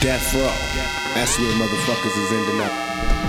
Death row. That's where motherfuckers is ending up.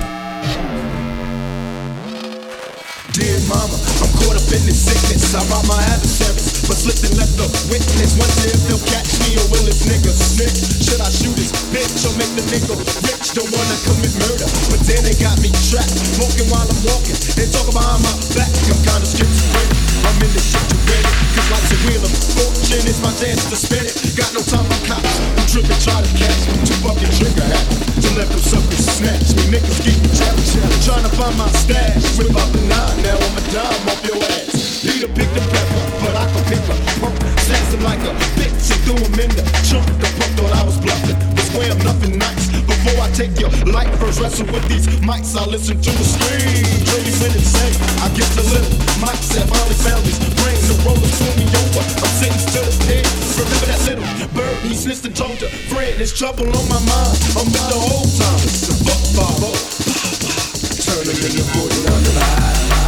Dear mama, I'm caught up in this sickness. I rob my adversaries, but slipped and left the witness. Wonder if they'll catch me or will this nigga snitch? Should I shoot this bitch or make the nigga rich? Don't wanna commit murder, but then they got me trapped. Walking while I'm walking, they talk behind my back. I'm kinda schizophrenic. I'm in this shit, you ready? Cause life's a wheel of fortune, it's my dance to spin it. Got no time for cops who trip and try to catch me. Too fucking trigger happy to let them suckers snatch me. Niggas keep me challenged, trying to find my stash. Whip out the nine, now I'm a dime off your ass. Peter picked the pepper, but I can pick a pump. Slashed him like a bitch and threw him in the trunk. The punk thought I was bluffing, but swear I'm nothing nice. Before I take your life, first wrestle with these mics, I listen to the scream. Really went insane, I get a little mics that finally found his brain. The rollers pull me over, I'm sentenced to the pit. Remember that little bird, he snitched and told her friend, there's trouble on my mind. I'm with the whole time, it's a fuck ball. Turn him into 49.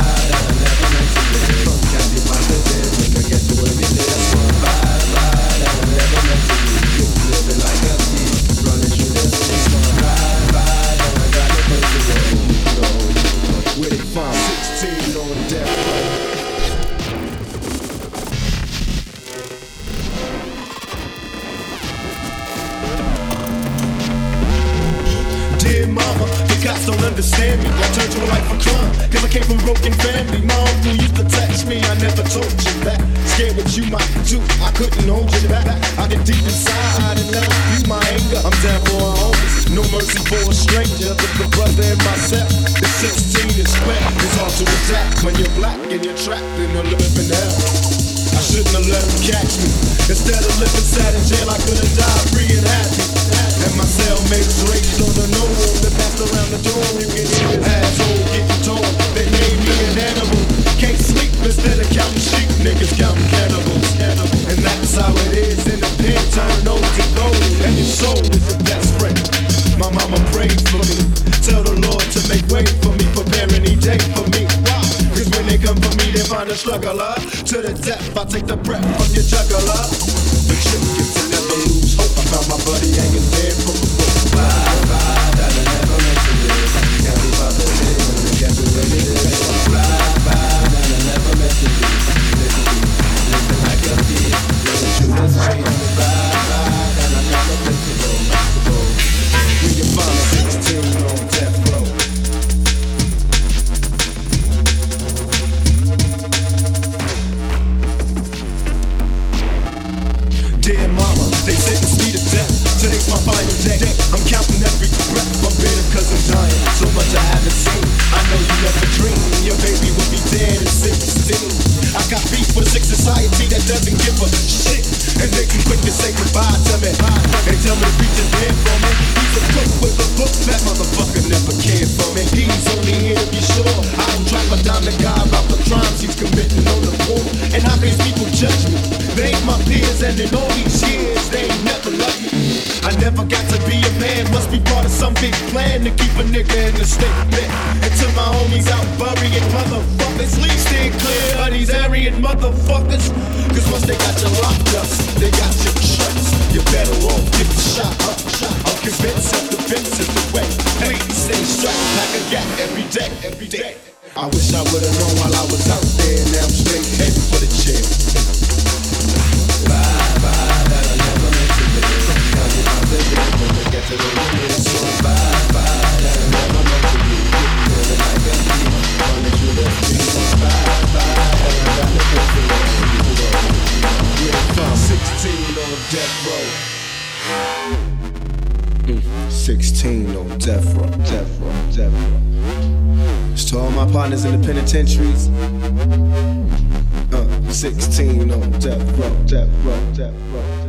Where they find 16 on death row. Dear mama, the cops don't understand me. I turned to a life of crime, cause I came from a broken family. My uncle used to text me, I never told you that. Scared what you might do, I couldn't hold you back. I get deep inside and let spew my anger. I'm down for a homies, no mercy for a stranger. But the brother and myself, the 16 is square. It's hard to adapt when you're black and you're trapped in a living hell. I shouldn't have let him catch me. Instead of living sad in jail, I could have died free and happy. And my cellmates raised on the no room that passed around the door. You can hear his asshole getting torn. They made me an animal. Can't sleep instead of counting sheep. Niggas counting cannibals. And that's how it is in the pen. Turn over to gold. And your soul is your best friend. My mama prayed for me. Tell the Lord to make way for me. Prepare any day for me. Why? Cause when they come for me, they find a struggler. To the death, I take the breath from your juggler. The trick is to never lose hope. I found my buddy hanging dead from a book. Bye, that'll never make you live. Can't be bothered to live when you get to where it is. Bye, that'll never make you live. Living like a thief. Living true to street. Bye, that'll never make you go. We can find 16 on death row. Dear mama, they sentence me to death. Today's my final day. I'm counting every breath. I'm bitter cause I'm dying. So much I haven't seen. I know you never dreamed your baby would be dead at 16. I got beef with a sick society that doesn't give a shit. And they can quick to say goodbye to me. They tell me to reach his hand for me. He's a crook with a book. That motherfucker never cared for me. He's only here to be sure I don't drop a dime to God about the crimes he's committing on the poor. And how these people judge me? They ain't my peers, and in all these years they ain't never loved me. I never got to be a man, must be part of some big plan to keep a nigga in the state bed. And to my homies out burying motherfuckers, leave stay clear of these Aryan motherfuckers. Cause once they got you locked up, they got you shut. You're better off getting shot up. I'm convinced self-defense is the way. Please stay strapped like a gat every day. I wish I would've known while I was out there. Now I'm straight headed for the chair. Bye, that'll never make you live. Can't be bothered when you get to the limit. So bye, that'll never make you live. Living like a thief, running through the streets. Bye, that'll never make you live. We're from 16 on death row. 16 on death row. It's to all my partners in the penitentiaries. 16 on death row.